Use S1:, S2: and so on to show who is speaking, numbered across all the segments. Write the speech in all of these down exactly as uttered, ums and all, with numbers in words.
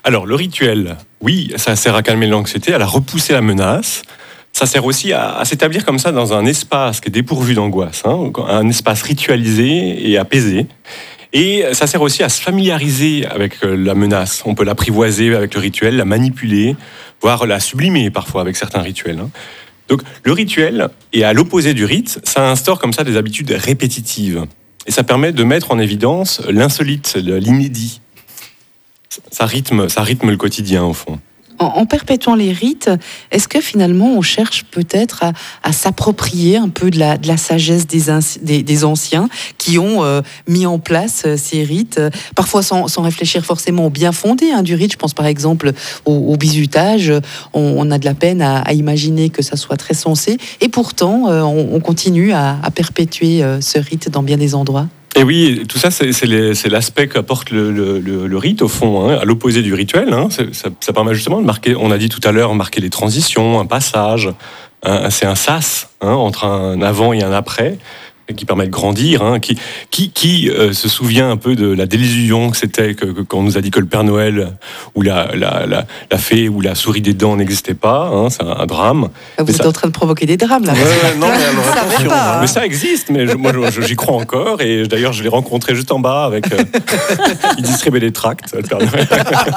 S1: Alors, le rituel, oui, ça sert à calmer l'anxiété, à la repousser la menace. Ça sert aussi à, à s'établir comme ça dans un espace qui est dépourvu d'angoisse, hein, un espace ritualisé et apaisé. Et ça sert aussi à se familiariser avec la menace. On peut l'apprivoiser avec le rituel, la manipuler, voire la sublimer parfois avec certains rituels. Hein. Donc le rituel, et à l'opposé du rite, ça instaure comme ça des habitudes répétitives. Et ça permet de mettre en évidence l'insolite, l'inédit. Ça rythme, ça rythme le quotidien au fond.
S2: En, en perpétuant les rites, est-ce que finalement on cherche peut-être à, à s'approprier un peu de la, de la sagesse des, des, des anciens qui ont euh, mis en place euh, ces rites, euh, parfois sans, sans réfléchir forcément au bien fondé hein, du rite. Je pense par exemple au, au bizutage. On, on a de la peine à, à imaginer que ça soit très sensé, et pourtant euh, on, on continue à, à perpétuer euh, ce rite dans bien des endroits.
S1: Et oui, tout ça, c'est, c'est, les, c'est l'aspect qu'apporte le, le, le, le rite, au fond, hein, à l'opposé du rituel. Hein, ça, ça permet justement de marquer, on a dit tout à l'heure, marquer les transitions, un passage. Un, c'est un sas hein, entre un avant et un après, qui permet de grandir. Hein, qui qui, qui euh, se souvient un peu de la désillusion que c'était que, que, quand on nous a dit que le Père Noël ou la, la, la, la fée ou la souris des dents n'existait pas. Hein, c'est un, un drame.
S2: Vous
S1: mais
S2: êtes
S1: ça...
S2: en train de provoquer des drames, là.
S1: Ouais, ouais, non, mais alors,
S2: ça
S1: attention,
S2: pas, hein.
S1: Mais ça existe, mais je, moi je, j'y crois encore. Et d'ailleurs, je l'ai rencontré juste en bas avec. Euh, il distribuait des tracts, le Père Noël.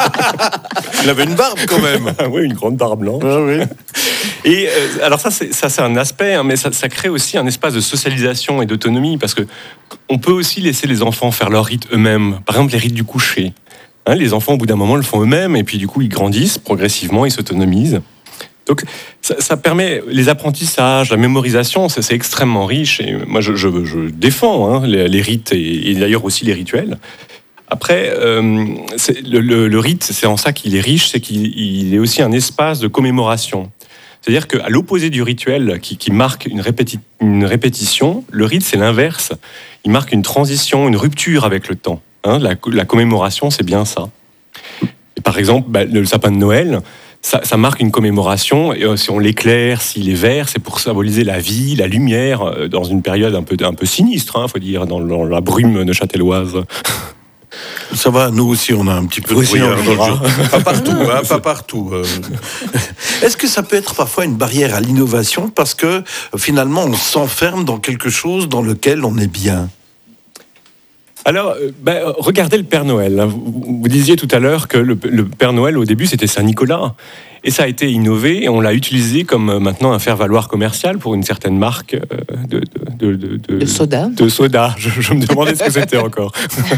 S3: Il avait une barbe quand même.
S1: Oui, une grande barbe blanche.
S3: Ah, oui.
S1: Et euh, alors ça c'est, ça, c'est un aspect, hein, mais ça, ça crée aussi un espace de socialisation et d'autonomie, parce que on peut aussi laisser les enfants faire leurs rites eux-mêmes. Par exemple, les rites du coucher. Hein, les enfants, au bout d'un moment, le font eux-mêmes, et puis du coup, ils grandissent progressivement, ils s'autonomisent. Donc, ça, ça permet les apprentissages, la mémorisation, ça, c'est extrêmement riche. Et moi, je, je, je défends hein, les, les rites et, et d'ailleurs aussi les rituels. Après, euh, c'est, le, le, le rite, c'est en ça qu'il est riche, c'est qu'il il est aussi un espace de commémoration. C'est-à-dire qu'à l'opposé du rituel qui, qui marque une, répéti- une répétition, le rite, c'est l'inverse. Il marque une transition, une rupture avec le temps. Hein, la, la commémoration, c'est bien ça. Et par exemple, bah, le sapin de Noël, ça, ça marque une commémoration. Et, euh, si on l'éclaire, s'il est vert, c'est pour symboliser la vie, la lumière, euh, dans une période un peu, un peu sinistre, il hein, faut dire, dans, dans la brume de Châtelloise.
S3: Ça va, nous aussi, on a un petit peu de brouillard dans le jeu. Pas partout, hein, pas partout. Euh. Est-ce que ça peut être parfois une barrière à l'innovation parce que finalement, on s'enferme dans quelque chose dans lequel on est bien?
S1: Alors, ben, regardez le Père Noël. Vous, vous disiez tout à l'heure que le, le Père Noël, au début, c'était Saint-Nicolas. Et ça a été innové, et on l'a utilisé comme maintenant un faire-valoir commercial pour une certaine marque de, de, de, de, de,
S2: de soda.
S1: De soda. Je, je me demandais ce que c'était encore.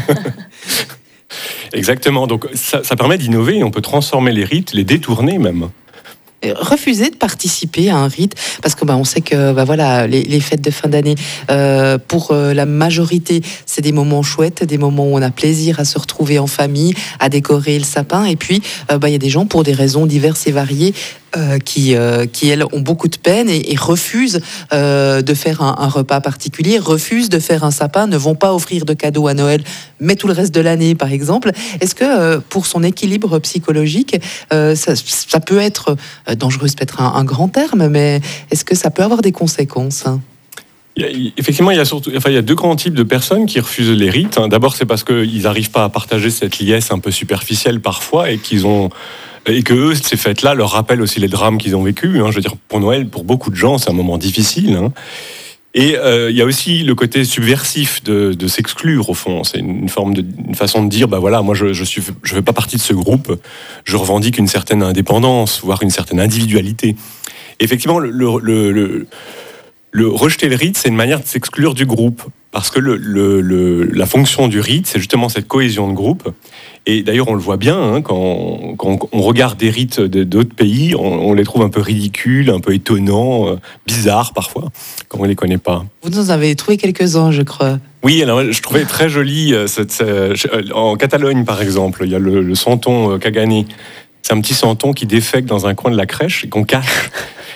S1: Exactement. Donc, ça, ça permet d'innover, et on peut transformer les rites, les détourner même.
S2: Refuser de participer à un rite, parce que bah, on sait que bah, voilà, les, les fêtes de fin d'année, euh, pour euh, la majorité, c'est des moments chouettes, des moments où on a plaisir à se retrouver en famille, à décorer le sapin. Et puis, il euh, bah, y a des gens, pour des raisons diverses et variées, euh, qui, euh, qui, elles, ont beaucoup de peine et, et refusent euh, de faire un, un repas particulier, refusent de faire un sapin, ne vont pas offrir de cadeaux à Noël, mais tout le reste de l'année, par exemple. Est-ce que, euh, pour son équilibre psychologique, euh, ça, ça peut être... Euh, dangereux, c'est peut-être un, un grand terme, mais est-ce que ça peut avoir des conséquences?
S1: Il y a, effectivement, il y a surtout, enfin, il y a deux grands types de personnes qui refusent les rites. D'abord, c'est parce qu'ils n'arrivent pas à partager cette liesse un peu superficielle parfois, et qu'ils ont, et que eux, ces fêtes-là leur rappellent aussi les drames qu'ils ont vécus. Hein. Je veux dire, pour Noël, pour beaucoup de gens, c'est un moment difficile. Hein. Et euh, il y a aussi le côté subversif de, de s'exclure, au fond. C'est une, forme de, une façon de dire, bah voilà, moi je je suis, je fais pas partie de ce groupe. Je revendique une certaine indépendance, voire une certaine individualité. Et effectivement, le, le, le, le, le rejeter le rite, c'est une manière de s'exclure du groupe, parce que le, le, le, la fonction du rite, c'est justement cette cohésion de groupe. Et d'ailleurs, on le voit bien, hein, quand, quand on regarde des rites de, d'autres pays, on, on les trouve un peu ridicules, un peu étonnants, euh, bizarres parfois, quand on ne les connaît pas.
S2: Vous nous en avez trouvé quelques-uns, je crois.
S1: Oui, alors je trouvais très joli, euh, cette, euh, en Catalogne par exemple, il y a le, le santon euh, Cagané. C'est un petit santon qui défèque dans un coin de la crèche et qu'on cache.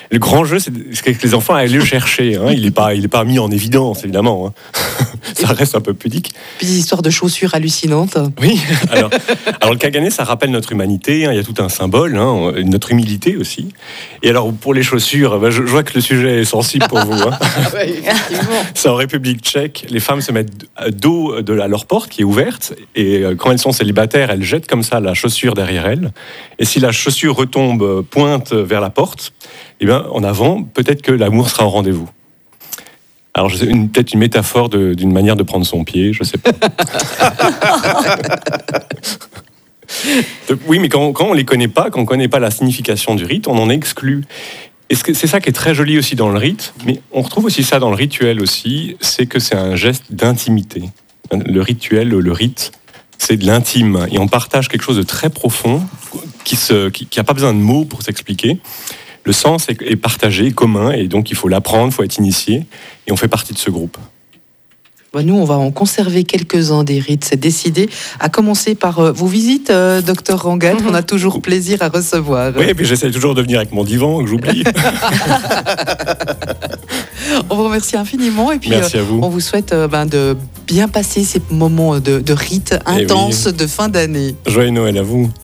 S1: Le grand jeu, c'est que les enfants aillent le chercher. Hein. Il n'est pas, il est pas mis en évidence, évidemment. Hein. Ça reste un peu pudique.
S2: Puis des histoires de chaussures hallucinantes.
S1: Oui, alors, alors le Kagane, ça rappelle notre humanité. Hein. Il y a tout un symbole, hein, notre humilité aussi. Et alors, pour les chaussures, ben, je, je vois que le sujet est sensible pour vous. Hein.
S2: Oui, effectivement.
S1: C'est en République tchèque. Les femmes se mettent dos de la, leur porte qui est ouverte. Et quand elles sont célibataires, elles jettent comme ça la chaussure derrière elles. Et si la chaussure retombe, pointe vers la porte, eh bien, en avant, peut-être que l'amour sera au rendez-vous. Alors, c'est une, peut-être une métaphore de, d'une manière de prendre son pied, je ne sais pas. Oui, mais quand, quand on ne les connaît pas, quand on ne connaît pas la signification du rite, on en exclut. Et c'est ça qui est très joli aussi dans le rite, mais on retrouve aussi ça dans le rituel aussi, c'est que c'est un geste d'intimité. Le rituel, le rite, c'est de l'intime. Et on partage quelque chose de très profond, qui n'a qui, qui pas besoin de mots pour s'expliquer. Le sens est, est partagé, commun, et donc il faut l'apprendre, il faut être initié, et on fait partie de ce groupe.
S2: Nous, on va en conserver quelques-uns des rites, c'est décidé. À commencer par euh, vos visites, euh, docteur Rangel, mm-hmm. On a toujours plaisir à recevoir.
S1: Oui, et puis j'essaie toujours de venir avec mon divan, que j'oublie.
S2: On vous remercie infiniment, et puis
S1: Merci à vous.
S2: Euh, on vous souhaite euh, ben, de bien passer ces moments de, de rites intenses oui. de fin d'année.
S1: Joyeux Noël à vous.